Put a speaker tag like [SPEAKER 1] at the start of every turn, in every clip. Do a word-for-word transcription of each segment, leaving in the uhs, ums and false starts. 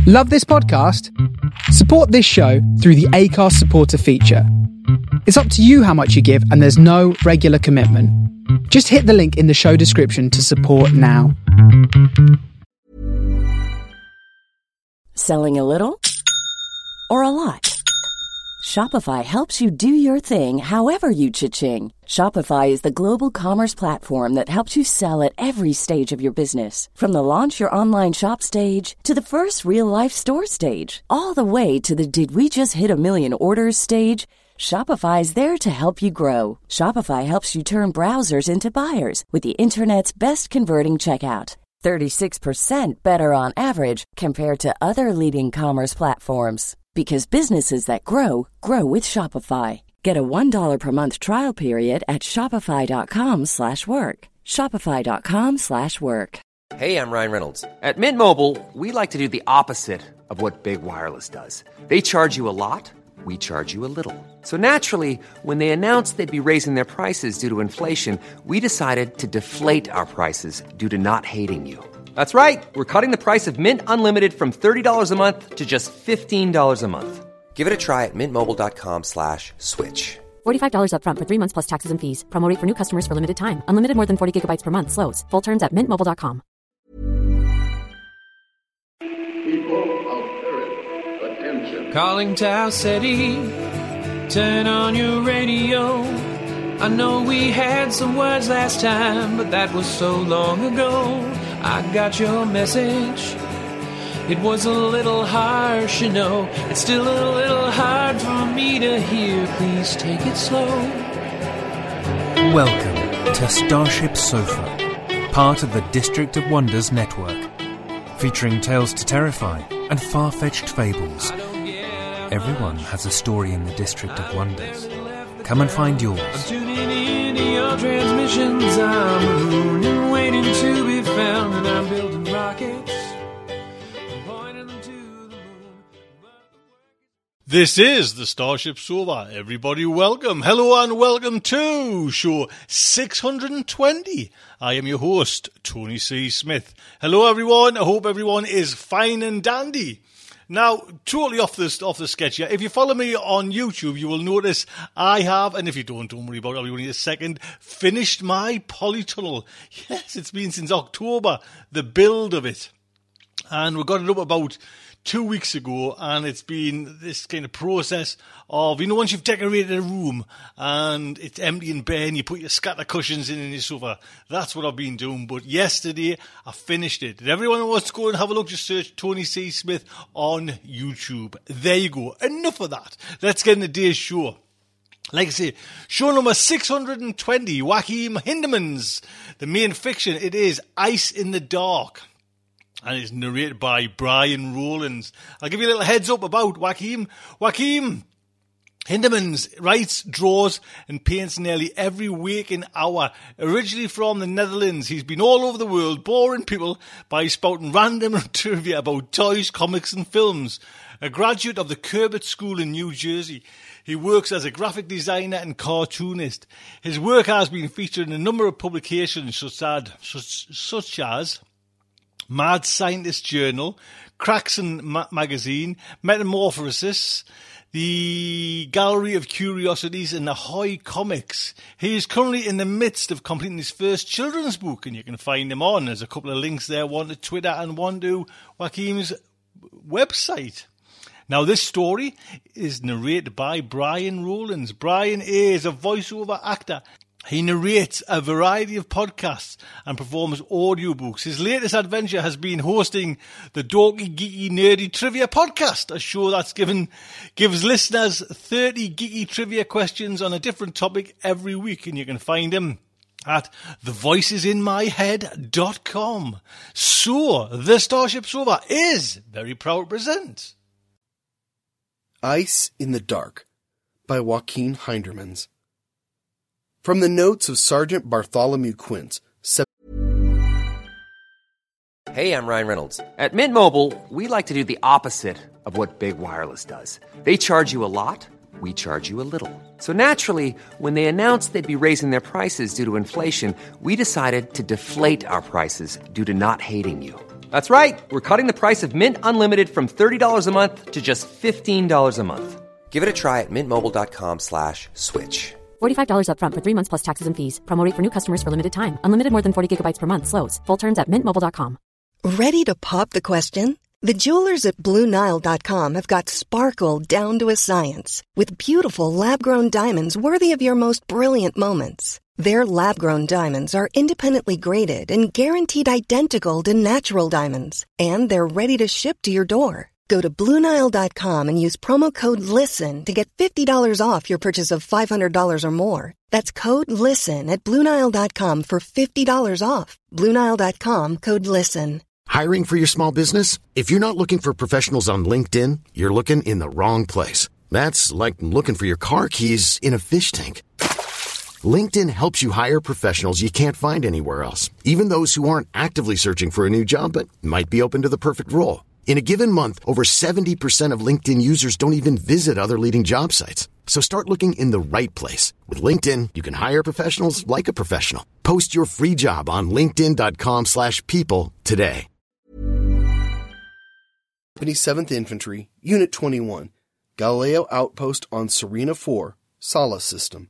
[SPEAKER 1] Love this podcast? Support this show through the Acast supporter feature. It's up to you how much you give, and there's no regular commitment. Just hit the link in the show description to support now.
[SPEAKER 2] Selling a little or a lot? Shopify helps you do your thing however you cha-ching. Shopify is the global commerce platform that helps you sell at every stage of your business. From the launch your online shop stage to the first real-life store stage, all the way to the did we just hit a million orders stage. Shopify is there to help you grow. Shopify helps you turn browsers into buyers with the internet's best converting checkout. thirty-six percent better on average compared to other leading commerce platforms. Because businesses that grow, grow with Shopify. Get a one dollar per month trial period at shopify.com slash work. Shopify.com slash work.
[SPEAKER 3] Hey, I'm Ryan Reynolds. At Mint Mobile, we like to do the opposite of what Big Wireless does. They charge you a lot, we charge you a little. So naturally, when they announced they'd be raising their prices due to inflation, we decided to deflate our prices due to not hating you. That's right. We're cutting the price of Mint Unlimited from thirty dollars a month to just fifteen dollars a month. Give it a try at mintmobile.com slash switch.
[SPEAKER 4] forty-five dollars up front for three months plus taxes and fees. Promo rate for new customers for limited time. Unlimited more than forty gigabytes per month. Slows full terms at mint mobile dot com.
[SPEAKER 5] People of Earth, attention.
[SPEAKER 6] Calling Tau City, turn on your radio. I know we had some words last time, but that was so long ago. I got your message. It was a little harsh, you know. It's still a little hard for me to hear. Please take it slow.
[SPEAKER 7] Welcome to Starship Sofa, part of the District of Wonders network, featuring tales to terrify and far-fetched fables. Everyone has a story in the District of Wonders. Come and find yours.
[SPEAKER 6] I'm tuning in to your transmissions. I'm a moon and waiting to be found, and I'm building rockets. I'm pointing them to the moon.
[SPEAKER 8] This is the Starship Sofa. Everybody welcome. Hello and welcome to show six hundred twenty. I am your host, Tony C. Smith. Hello everyone. I hope everyone is fine and dandy. Now, totally off the, off the sketch here. If you follow me on YouTube, you will notice I have, and if you don't, don't worry about it, I'll be only a second, finished my polytunnel. Yes, it's been since October, the build of it. And we got it up about two weeks ago, and it's been this kind of process of, you know, once you've decorated a room and it's empty and bare and you put your scatter cushions in in your sofa, that's what I've been doing. But yesterday I finished it. If everyone who wants to go and have a look, just search Tony C. Smith on YouTube. There you go. Enough of that. Let's get into today's show. Like I say, show number six hundred twenty, Joachim Hindemans. The main fiction, it is Ice in the Dark. And it's narrated by Brian Rowlands. I'll give you a little heads up about Joachim. Joachim Hindemans writes, draws and paints nearly every waking hour. Originally from the Netherlands, he's been all over the world boring people by spouting random trivia about toys, comics and films. A graduate of the Curbit School in New Jersey, he works as a graphic designer and cartoonist. His work has been featured in a number of publications such as, such, such as Mad Scientist Journal, Crackson Ma- Magazine, Metamorphosis, the Gallery of Curiosities and Ahoy Comics. He is currently in the midst of completing his first children's book, and you can find him on. There's a couple of links there, one to Twitter and one to Joachim's website. Now, this story is narrated by Brian Rowlands. Brian is a voiceover actor. He narrates a variety of podcasts and performs audiobooks. His latest adventure has been hosting the Dorky Geeky Nerdy Trivia Podcast, a show that's given gives listeners thirty geeky trivia questions on a different topic every week, and you can find him at the voices in my head dot com. So, the Starship Sofa is very proud to present
[SPEAKER 9] Ice in the Dark by Joachim Hindemans. From the notes of Sergeant Bartholomew Quince. Sep-
[SPEAKER 3] Hey, I'm Ryan Reynolds. At Mint Mobile, we like to do the opposite of what Big Wireless does. They charge you a lot, we charge you a little. So naturally, when they announced they'd be raising their prices due to inflation, we decided to deflate our prices due to not hating you. That's right. We're cutting the price of Mint Unlimited from thirty dollars a month to just fifteen dollars a month. Give it a try at mintmobile.com slash switch.
[SPEAKER 4] forty-five dollars up front for three months plus taxes and fees. Promo rate for new customers for limited time. Unlimited more than forty gigabytes per month slows. Full terms at mint mobile dot com.
[SPEAKER 10] Ready to pop the question? The jewelers at Blue Nile dot com have got sparkle down to a science with beautiful lab-grown diamonds worthy of your most brilliant moments. Their lab-grown diamonds are independently graded and guaranteed identical to natural diamonds, and they're ready to ship to your door. Go to Blue Nile dot com and use promo code LISTEN to get fifty dollars off your purchase of five hundred dollars or more. That's code LISTEN at Blue Nile dot com for fifty dollars off. Blue Nile dot com, code LISTEN.
[SPEAKER 11] Hiring for your small business? If you're not looking for professionals on LinkedIn, you're looking in the wrong place. That's like looking for your car keys in a fish tank. LinkedIn helps you hire professionals you can't find anywhere else, even those who aren't actively searching for a new job but might be open to the perfect role. In a given month, over seventy percent of LinkedIn users don't even visit other leading job sites. So start looking in the right place. With LinkedIn, you can hire professionals like a professional. Post your free job on linkedin.com slash people today.
[SPEAKER 9] Company seventh Infantry, Unit twenty-one, Galileo Outpost on Serena four, Sala System.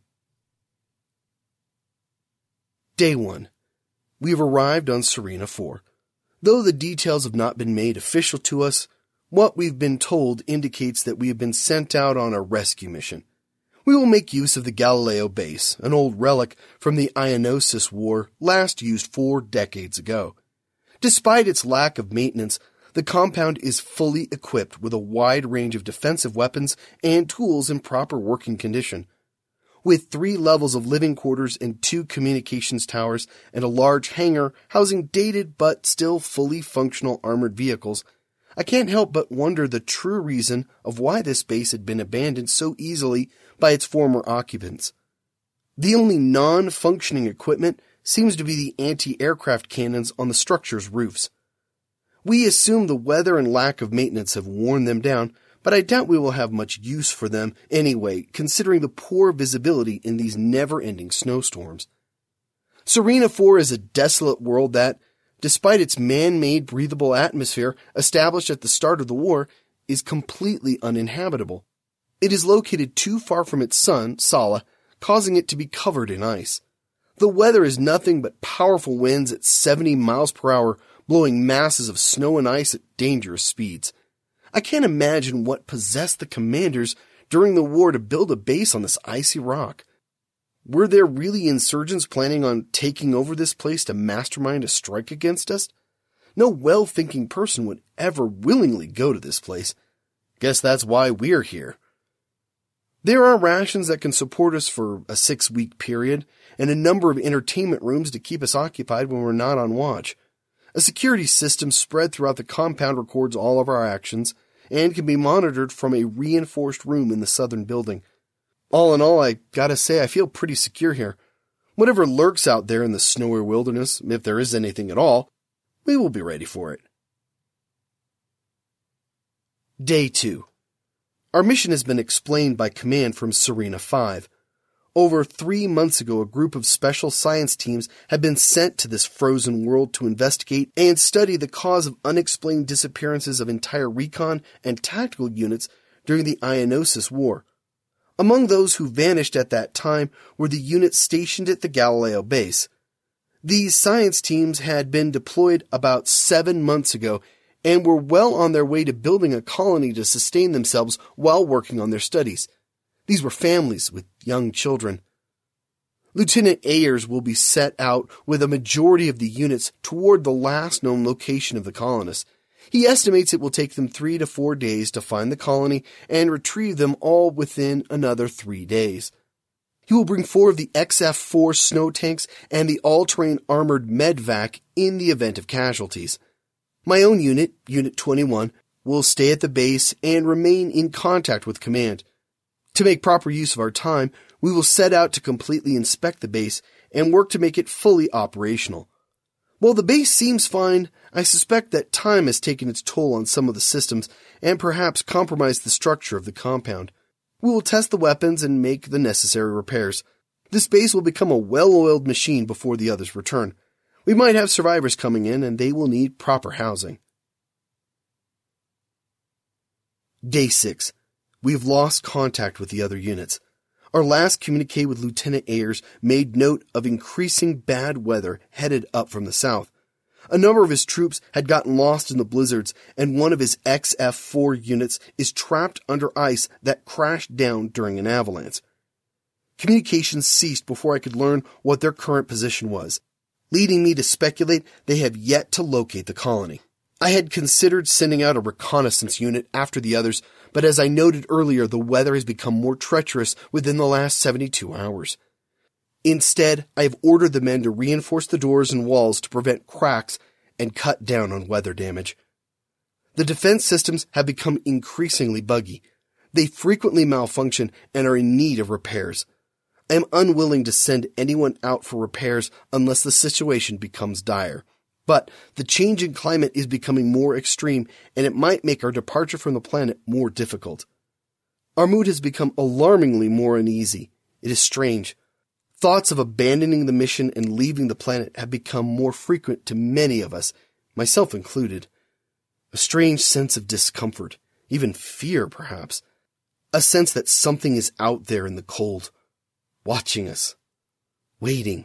[SPEAKER 9] Day one. We have arrived on Serena four. Though the details have not been made official to us, what we've been told indicates that we have been sent out on a rescue mission. We will make use of the Galileo base, an old relic from the Ionosis War last used four decades ago. Despite its lack of maintenance, the compound is fully equipped with a wide range of defensive weapons and tools in proper working condition. With three levels of living quarters and two communications towers and a large hangar housing dated but still fully functional armored vehicles, I can't help but wonder the true reason of why this base had been abandoned so easily by its former occupants. The only non-functioning equipment seems to be the anti-aircraft cannons on the structure's roofs. We assume the weather and lack of maintenance have worn them down, but I doubt we will have much use for them anyway, considering the poor visibility in these never-ending snowstorms. Serena four is a desolate world that, despite its man-made breathable atmosphere established at the start of the war, is completely uninhabitable. It is located too far from its sun, Sala, causing it to be covered in ice. The weather is nothing but powerful winds at seventy miles per hour, blowing masses of snow and ice at dangerous speeds. I can't imagine what possessed the commanders during the war to build a base on this icy rock. Were there really insurgents planning on taking over this place to mastermind a strike against us? No well-thinking person would ever willingly go to this place. Guess that's why we're here. There are rations that can support us for a six-week period, and a number of entertainment rooms to keep us occupied when we're not on watch. A security system spread throughout the compound records all of our actions, and can be monitored from a reinforced room in the southern building. All in all, I gotta say I feel pretty secure here. Whatever lurks out there in the snowy wilderness, if there is anything at all, we will be ready for it. Day two. Our mission has been explained by command from Serena five. Over three months ago, a group of special science teams had been sent to this frozen world to investigate and study the cause of unexplained disappearances of entire recon and tactical units during the Ionosis War. Among those who vanished at that time were the units stationed at the Galileo base. These science teams had been deployed about seven months ago and were well on their way to building a colony to sustain themselves while working on their studies. These were families with young children. Lieutenant Ayers will be set out with a majority of the units toward the last known location of the colonists. He estimates it will take them three to four days to find the colony and retrieve them all within another three days. He will bring four of the X F four snow tanks and the all-terrain armored medvac in the event of casualties. My own unit, Unit twenty-one, will stay at the base and remain in contact with command. To make proper use of our time, we will set out to completely inspect the base and work to make it fully operational. While the base seems fine, I suspect that time has taken its toll on some of the systems and perhaps compromised the structure of the compound. We will test the weapons and make the necessary repairs. This base will become a well-oiled machine before the others return. We might have survivors coming in, and they will need proper housing. Day six. We've lost contact with the other units. Our last communique with Lieutenant Ayers made note of increasing bad weather headed up from the south. A number of his troops had gotten lost in the blizzards, and one of his X F four units is trapped under ice that crashed down during an avalanche. Communications ceased before I could learn what their current position was, leading me to speculate they have yet to locate the colony. I had considered sending out a reconnaissance unit after the others, but as I noted earlier, the weather has become more treacherous within the last seventy-two hours. Instead, I have ordered the men to reinforce the doors and walls to prevent cracks and cut down on weather damage. The defense systems have become increasingly buggy. They frequently malfunction and are in need of repairs. I am unwilling to send anyone out for repairs unless the situation becomes dire. But the change in climate is becoming more extreme, and it might make our departure from the planet more difficult. Our mood has become alarmingly more uneasy. It is strange. Thoughts of abandoning the mission and leaving the planet have become more frequent to many of us, myself included. A strange sense of discomfort, even fear perhaps. A sense that something is out there in the cold, watching us, waiting.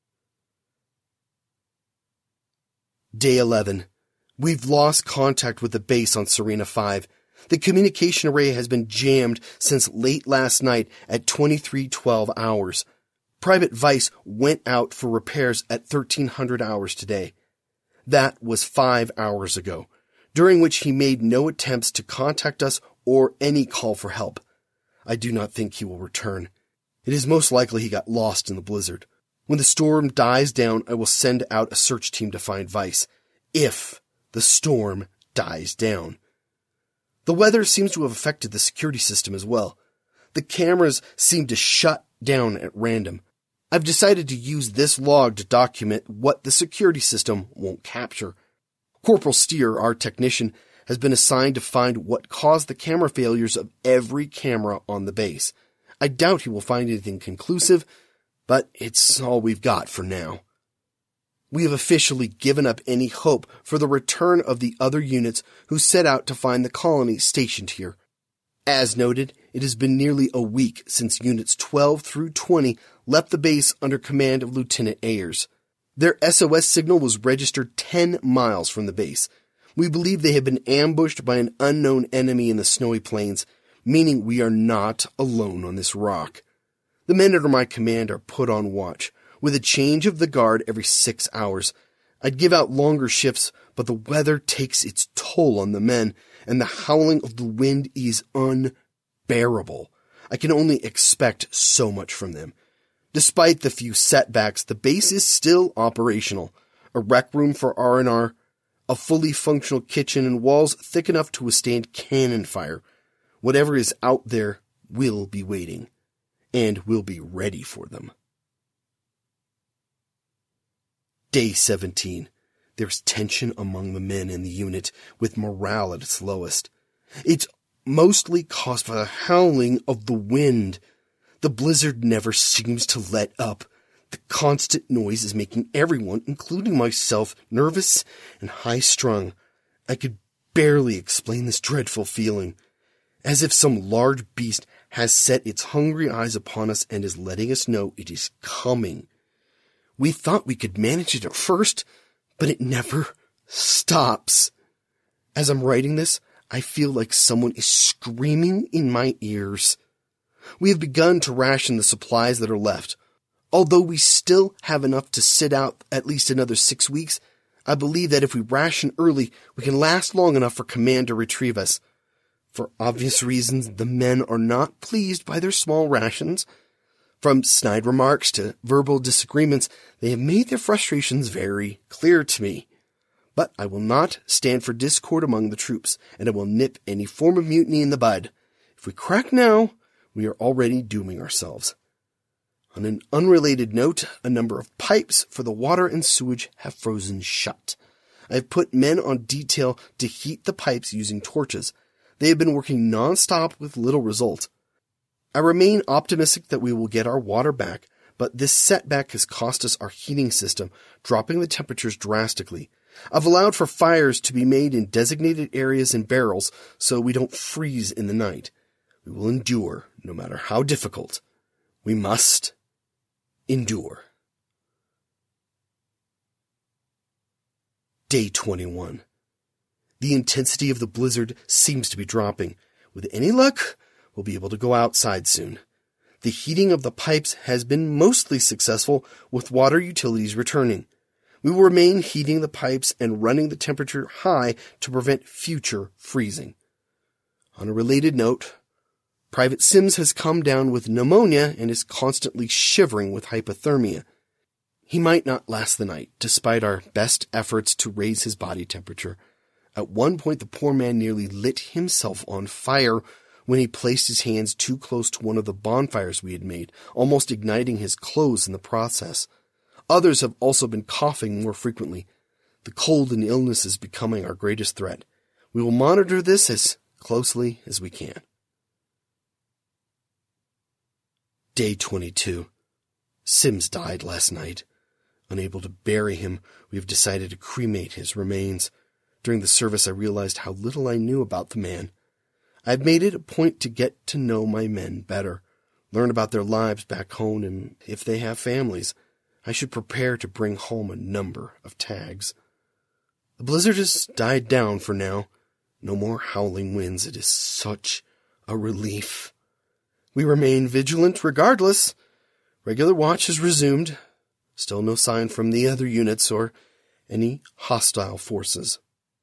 [SPEAKER 9] Day eleven. We've lost contact with the base on Serena five. The communication array has been jammed since late last night at twenty-three twelve hours. Private Vice went out for repairs at thirteen hundred hours today. That was five hours ago, during which he made no attempts to contact us or any call for help. I do not think he will return. It is most likely he got lost in the blizzard. When the storm dies down, I will send out a search team to find Vice. If the storm dies down. The weather seems to have affected the security system as well. The cameras seem to shut down at random. I've decided to use this log to document what the security system won't capture. Corporal Steer, our technician, has been assigned to find what caused the camera failures of every camera on the base. I doubt he will find anything conclusive, but it's all we've got for now. We have officially given up any hope for the return of the other units who set out to find the colony stationed here. As noted, it has been nearly a week since Units twelve through twenty left the base under command of Lieutenant Ayers. Their S O S signal was registered ten miles from the base. We believe they have been ambushed by an unknown enemy in the snowy plains, meaning we are not alone on this rock. The men under my command are put on watch, with a change of the guard every six hours. I'd give out longer shifts, but the weather takes its toll on the men, and the howling of the wind is unbearable. I can only expect so much from them. Despite the few setbacks, the base is still operational. A rec room for R and R, a fully functional kitchen, and walls thick enough to withstand cannon fire. Whatever is out there will be waiting, and will be ready for them. Day seventeen. There's tension among the men in the unit, with morale at its lowest. It's mostly caused by the howling of the wind. The blizzard never seems to let up. The constant noise is making everyone, including myself, nervous and high-strung. I could barely explain this dreadful feeling. As if some large beast has set its hungry eyes upon us and is letting us know it is coming. We thought we could manage it at first, but it never stops. As I'm writing this, I feel like someone is screaming in my ears. We have begun to ration the supplies that are left. Although we still have enough to sit out at least another six weeks, I believe that if we ration early, we can last long enough for command to retrieve us. For obvious reasons, the men are not pleased by their small rations. From snide remarks to verbal disagreements, they have made their frustrations very clear to me. But I will not stand for discord among the troops, and I will nip any form of mutiny in the bud. If we crack now, we are already dooming ourselves. On an unrelated note, a number of pipes for the water and sewage have frozen shut. I have put men on detail to heat the pipes using torches. They have been working non-stop with little result. I remain optimistic that we will get our water back, but this setback has cost us our heating system, dropping the temperatures drastically. I've allowed for fires to be made in designated areas and barrels so we don't freeze in the night. We will endure, no matter how difficult. We must endure. Day twenty-one. The intensity of the blizzard seems to be dropping. With any luck, we'll be able to go outside soon. The heating of the pipes has been mostly successful, with water utilities returning. We will remain heating the pipes and running the temperature high to prevent future freezing. On a related note, Private Sims has come down with pneumonia and is constantly shivering with hypothermia. He might not last the night, despite our best efforts to raise his body temperature. At one point, the poor man nearly lit himself on fire when he placed his hands too close to one of the bonfires we had made, almost igniting his clothes in the process. Others have also been coughing more frequently. The cold and illness is becoming our greatest threat. We will monitor this as closely as we can. Day twenty-two. Sims died last night. Unable to bury him, we have decided to cremate his remains. During the service, I realized how little I knew about the man. I have made it a point to get to know my men better, learn about their lives back home, and if they have families. I should prepare to bring home a number of tags. The blizzard has died down for now. No more howling winds. It is such a relief. We remain vigilant regardless. Regular watch has resumed. Still no sign from the other units or any hostile forces.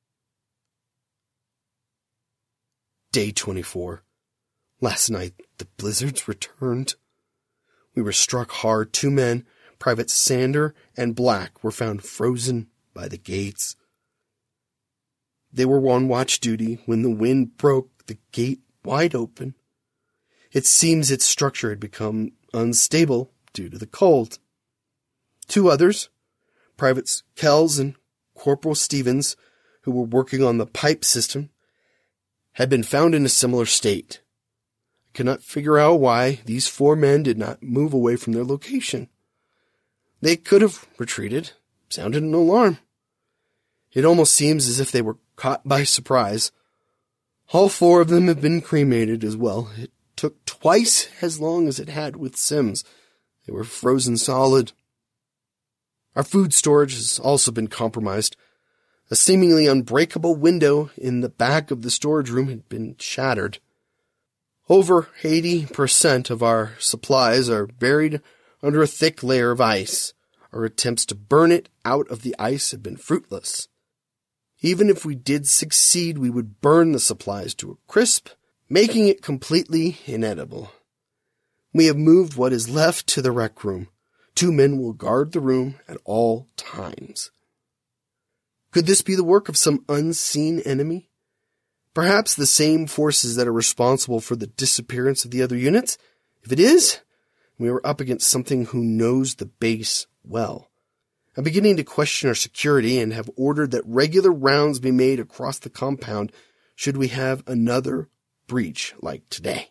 [SPEAKER 9] Day twenty-four. Last night, the blizzards returned. We were struck hard. Two men, Privates Sander and Black, were found frozen by the gates. They were on watch duty when the wind broke the gate wide open. It seems its structure had become unstable due to the cold. Two others, Privates Kells and Corporal Stevens, who were working on the pipe system, had been found in a similar state. I could not figure out why these four men did not move away from their location. They could have retreated, sounded an alarm. It almost seems as if they were caught by surprise. All four of them have been cremated as well. It took twice as long as it had with Sims. They were frozen solid. Our food storage has also been compromised. A seemingly unbreakable window in the back of the storage room had been shattered. Over eighty percent of our supplies are buried under a thick layer of ice. Our attempts to burn it out of the ice have been fruitless. Even if we did succeed, we would burn the supplies to a crisp, making it completely inedible. We have moved what is left to the rec room. Two men will guard the room at all times. Could this be the work of some unseen enemy? Perhaps the same forces that are responsible for the disappearance of the other units? If it is, we are up against something who knows the base well. I'm beginning to question our security and have ordered that regular rounds be made across the compound should we have another breach like today.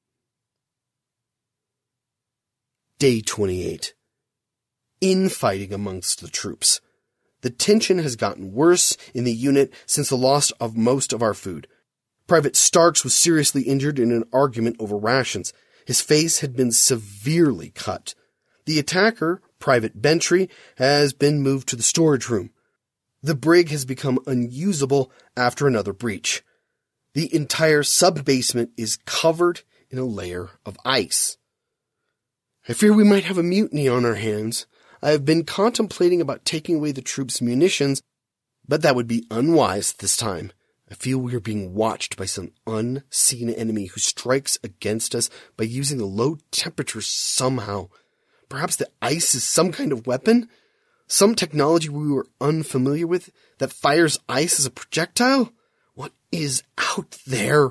[SPEAKER 9] Day twenty-eight. Infighting amongst the troops. The tension has gotten worse in the unit since the loss of most of our food. Private Starks was seriously injured in an argument over rations. His face had been severely cut. The attacker, Private Bentry, has been moved to the storage room. The brig has become unusable after another breach. The entire sub-basement is covered in a layer of ice. I fear we might have a mutiny on our hands. I have been contemplating about taking away the troops' munitions, but that would be unwise at this time. I feel we are being watched by some unseen enemy who strikes against us by using the low temperatures somehow. Perhaps the ice is some kind of weapon? Some technology we were unfamiliar with that fires ice as a projectile? What is out there?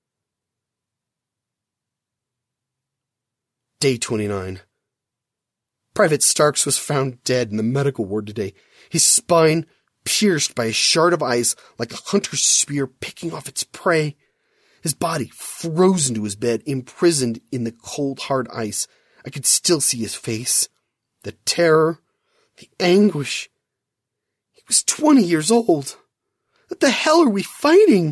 [SPEAKER 9] Day twenty-nine. Private Starks was found dead in the medical ward today, his spine pierced by a shard of ice like a hunter's spear picking off its prey. His body frozen to his bed, imprisoned in the cold, hard ice. I could still see his face. The terror, the anguish. He was twenty years old. What the hell are we fighting?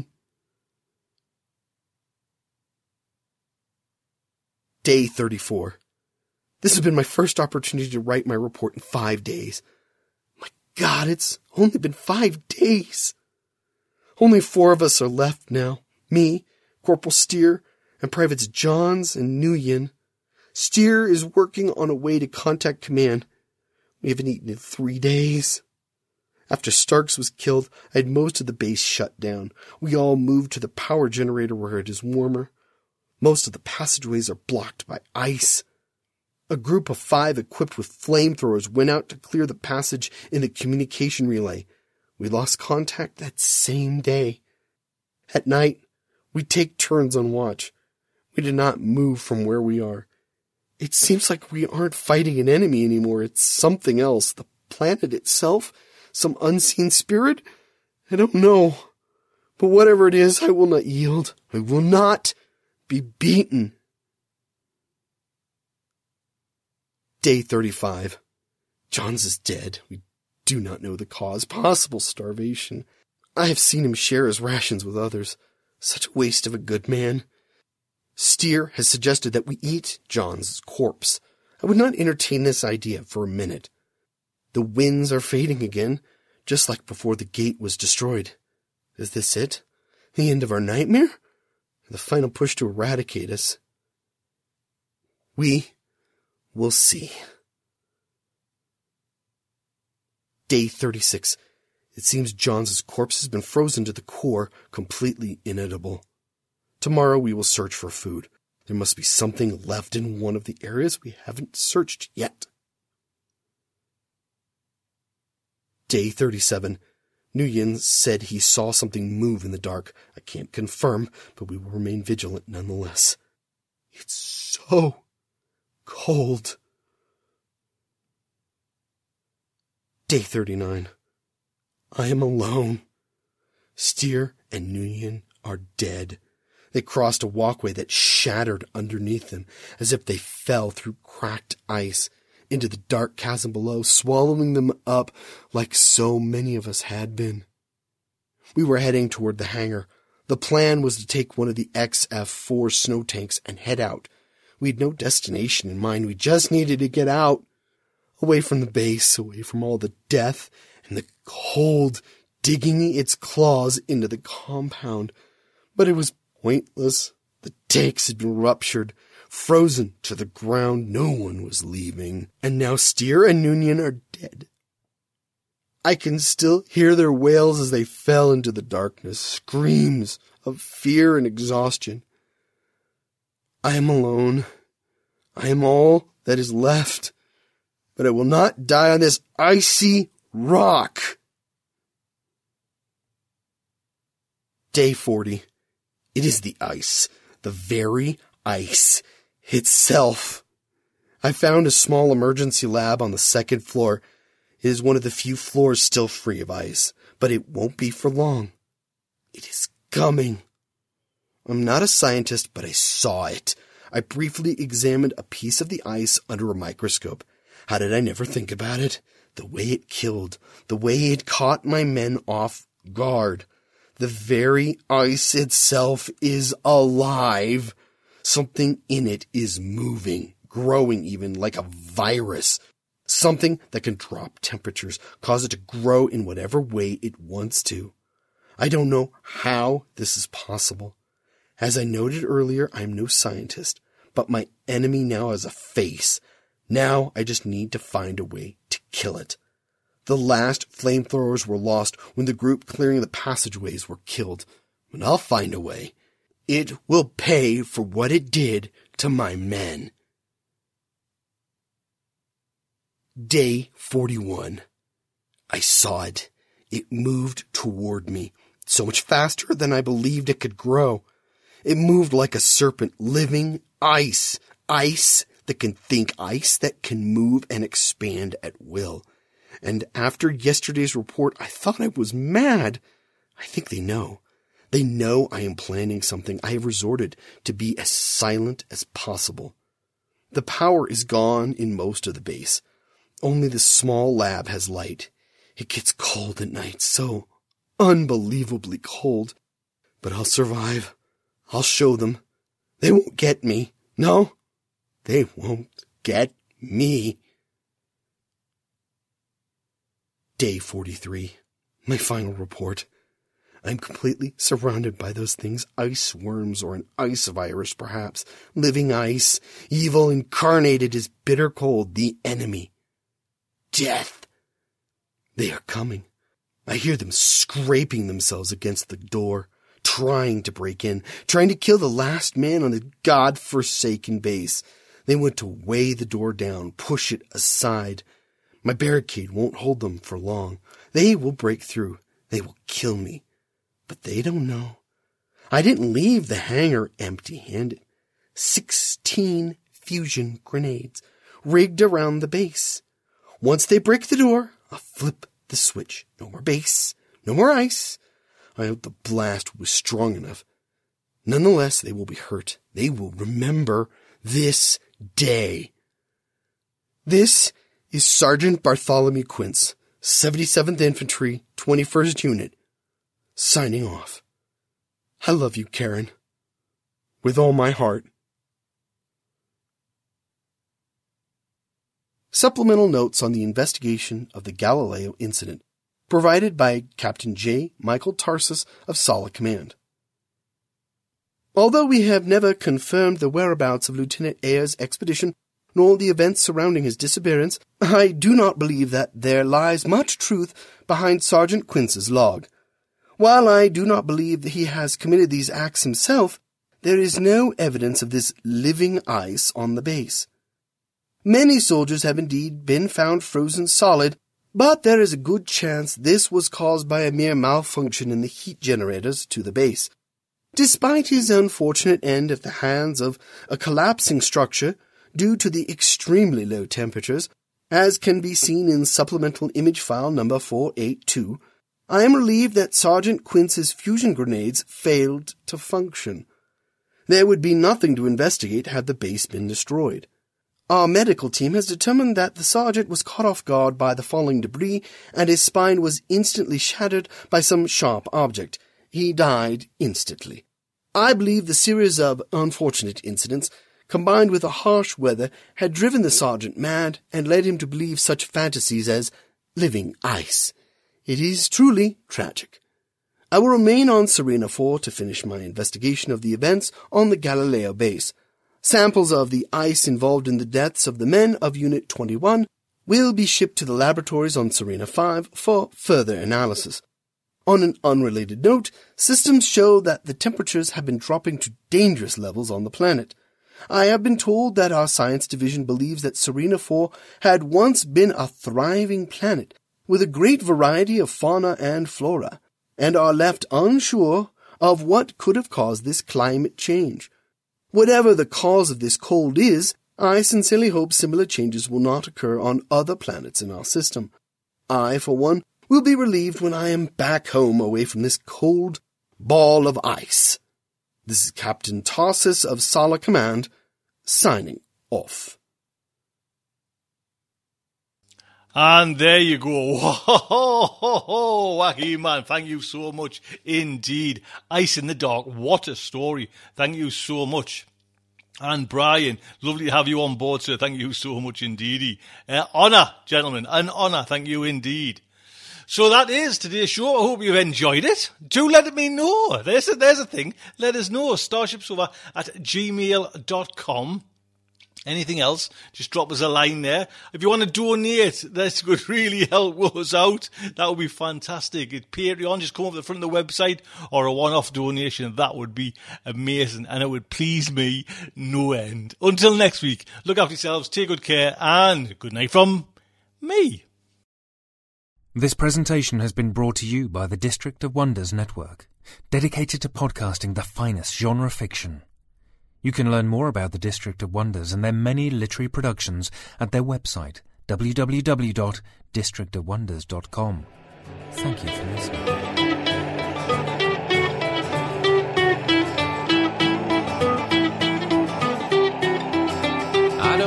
[SPEAKER 9] Day thirty-four. This has been my first opportunity to write my report in five days. My God, it's only been five days. Only four of us are left now. Me, Corporal Steer, and Privates Johns and Nguyen. Steer is working on a way to contact command. We haven't eaten in three days. After Starks was killed, I had most of the base shut down. We all moved to the power generator where it is warmer. Most of the passageways are blocked by ice. A group of five equipped with flamethrowers went out to clear the passage in the communication relay. We lost contact that same day. At night, we take turns on watch. We did not move from where we are. It seems like we aren't fighting an enemy anymore. It's something else. The planet itself? Some unseen spirit? I don't know. But whatever it is, I will not yield. I will not be beaten. Day thirty-five. Johns is dead. We do not know the cause. Possible starvation. I have seen him share his rations with others. Such a waste of a good man. Steer has suggested that we eat Johns' corpse. I would not entertain this idea for a minute. The winds are fading again, just like before the gate was destroyed. Is this it? The end of our nightmare? The final push to eradicate us? We will see. Day thirty-six. It seems Johns' corpse has been frozen to the core, completely inedible. Tomorrow we will search for food. There must be something left in one of the areas we haven't searched yet. Day thirty-seven. Nguyen said he saw something move in the dark. I can't confirm, but we will remain vigilant nonetheless. It's so cold. Day thirty-nine. I am alone. Steer and Nguyen are dead. They crossed a walkway that shattered underneath them, as if they fell through cracked ice into the dark chasm below, swallowing them up like so many of us had been. We were heading toward the hangar. The plan was to take one of the X F four snow tanks and head out. We had no destination in mind. We just needed to get out, away from the base, away from all the death and the cold digging its claws into the compound. But it was pointless. The tanks had been ruptured, frozen to the ground. No one was leaving. And now Steer and Nguyen are dead. I can still hear their wails as they fell into the darkness, screams of fear and exhaustion. I am alone. I am all that is left. But I will not die on this icy rock. Day forty. It is the ice, the very ice itself. I found a small emergency lab on the second floor. It is one of the few floors still free of ice, but it won't be for long. It is coming. I'm not a scientist, but I saw it. I briefly examined a piece of the ice under a microscope. How did I never think about it? The way it killed, the way it caught my men off guard. The very ice itself is alive. Something in it is moving, growing even like a virus. Something that can drop temperatures, cause it to grow in whatever way it wants to. I don't know how this is possible. As I noted earlier, I am no scientist, but my enemy now has a face. Now I just need to find a way to kill it. The last flamethrowers were lost when the group clearing the passageways were killed. But I'll find a way. It will pay for what it did to my men. Day forty-one. I saw it. It moved toward me, so much faster than I believed it could grow. It moved like a serpent, living ice. Ice that can think, ice that can move and expand at will. And after yesterday's report, I thought I was mad. I think they know. They know I am planning something. I have resorted to be as silent as possible. The power is gone in most of the base. Only the small lab has light. It gets cold at night, so unbelievably cold. But I'll survive. I'll show them. They won't get me. No, they won't get me. Day forty-three. My final report. I'm completely surrounded by those things, ice worms or an ice virus perhaps, living ice, evil incarnated as bitter cold, the enemy. Death. They are coming. I hear them scraping themselves against the door, trying to break in, trying to kill the last man on the God-forsaken base. They want to weigh the door down, push it aside. My barricade won't hold them for long. They will break through. They will kill me. But they don't know. I didn't leave the hangar empty-handed. Sixteen fusion grenades rigged around the base. Once they break the door, I'll flip the switch. No more base. No more ice. I hope the blast was strong enough. Nonetheless, they will be hurt. They will remember this day. This is Sergeant Bartholomew Quince, seventy-seventh Infantry, twenty-first Unit, signing off. I love you, Karen, with all my heart. Supplemental notes on the investigation of the Galileo incident, provided by Captain J. Michael Tarsus of Sala Command. Although we have never confirmed the whereabouts of Lieutenant Ayer's expedition, nor the events surrounding his disappearance, I do not believe that there lies much truth behind Sergeant Quince's log. While I do not believe that he has committed these acts himself, there is no evidence of this living ice on the base. Many soldiers have indeed been found frozen solid, but there is a good chance this was caused by a mere malfunction in the heat generators to the base. Despite his unfortunate end at the hands of a collapsing structure due to the extremely low temperatures, as can be seen in supplemental image file number four eighty-two, I am relieved that Sergeant Quince's fusion grenades failed to function. There would be nothing to investigate had the base been destroyed. Our medical team has determined that the sergeant was caught off guard by the falling debris and his spine was instantly shattered by some sharp object. He died instantly. I believe the series of unfortunate incidents, combined with the harsh weather, had driven the sergeant mad and led him to believe such fantasies as living ice. It is truly tragic. I will remain on Serena four to finish my investigation of the events on the Galileo base. Samples of the ice involved in the deaths of the men of Unit twenty-one will be shipped to the laboratories on Serena five for further analysis. On an unrelated note, systems show that the temperatures have been dropping to dangerous levels on the planet. I have been told that our science division believes that Serena four had once been a thriving planet with a great variety of fauna and flora, and are left unsure of what could have caused this climate change. Whatever the cause of this cold is, I sincerely hope similar changes will not occur on other planets in our system. I, for one, will be relieved when I am back home away from this cold ball of ice. This is Captain Tarsus of Sala Command, signing off.
[SPEAKER 8] And there you go. Whoa, Wacky man, thank you so much indeed. Ice in the Dark, what a story. Thank you so much. And Brian, lovely to have you on board, sir. Thank you so much indeed. Uh, honour, gentlemen, an honour. Thank you indeed. So that is today's show. I hope you've enjoyed it. Do let me know. There's a, there's a thing. Let us know. starshipsover at gmail dot com. Anything else, just drop us a line there. If you want to donate, this would really help us out. That would be fantastic. At Patreon, just come up to the front of the website, or a one-off donation. That would be amazing, and it would please me no end. Until next week, look after yourselves, take good care, and good night from me.
[SPEAKER 7] This presentation has been brought to you by the District of Wonders Network, dedicated to podcasting the finest genre fiction. You can learn more about the District of Wonders and their many literary productions at their website, w w w dot district of wonders dot com. Thank you for listening.
[SPEAKER 6] I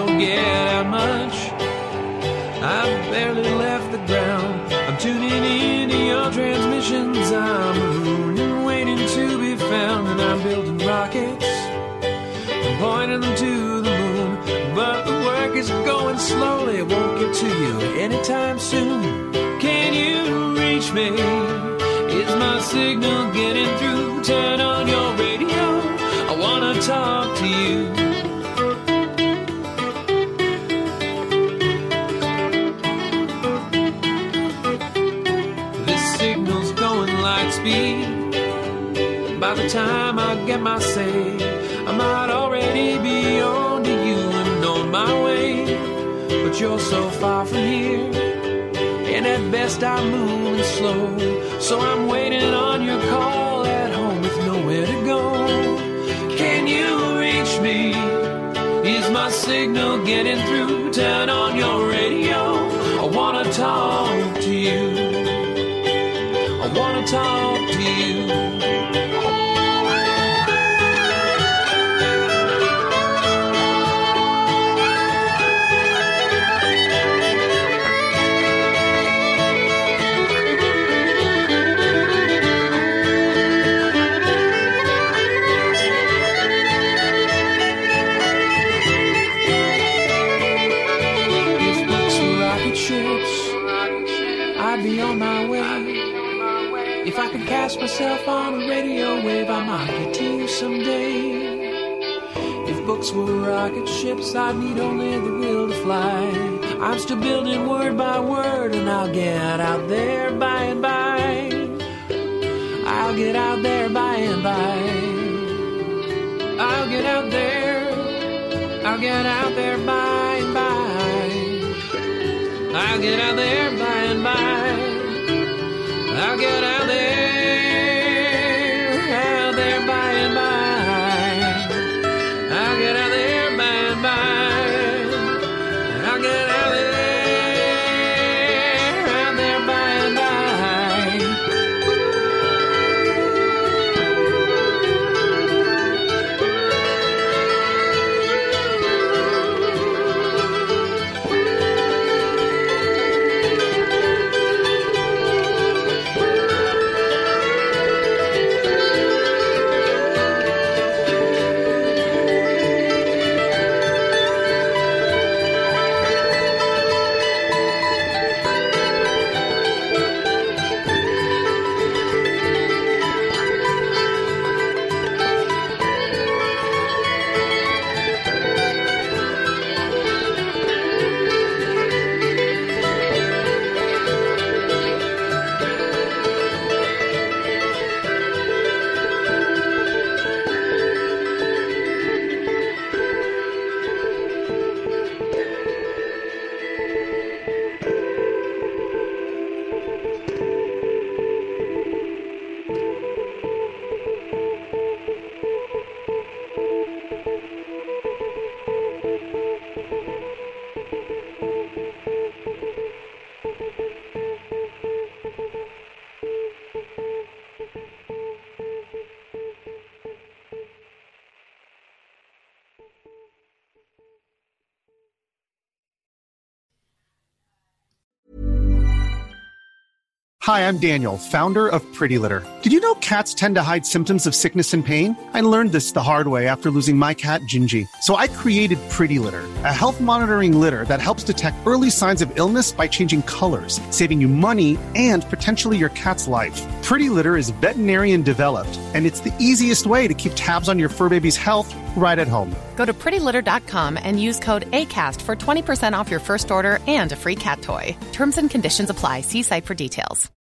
[SPEAKER 6] rockets and pointing them to the moon. But the work is going slowly, it won't get to you anytime soon. Can you reach me? Is my signal getting through? Turn on your radio, I wanna talk to you. This signal's going light speed. By the time I get my say, I might already be on to you and on my way. But you're so far from here, and at best I'm moving slow. So I'm waiting on your call at home with nowhere to go. Can you reach me? Is my signal getting through? Turn on your radio, I wanna talk to you. I wanna talk to you. I'd be on my way. If I could cast myself on a radio wave, I might get to you someday. If books were rocket ships, I'd need only the will to fly. I'm still building word by word, and I'll get out there by and by. I'll get out there by and by. I'll get out there. I'll get out there by and by. I'll get out there by and by. I'll get out there, out there by and by. I'll get out there by and by. I'll get out there, out there by and by.
[SPEAKER 12] Hi, I'm Daniel, founder of Pretty Litter. Did you know cats tend to hide symptoms of sickness and pain? I learned this the hard way after losing my cat, Gingy. So I created Pretty Litter, a health monitoring litter that helps detect early signs of illness by changing colors, saving you money and potentially your cat's life. Pretty Litter is veterinarian developed, and it's the easiest way to keep tabs on your fur baby's health right at home.
[SPEAKER 13] Go to pretty litter dot com and use code ACAST for twenty percent off your first order and a free cat toy. Terms and conditions apply. See site for details.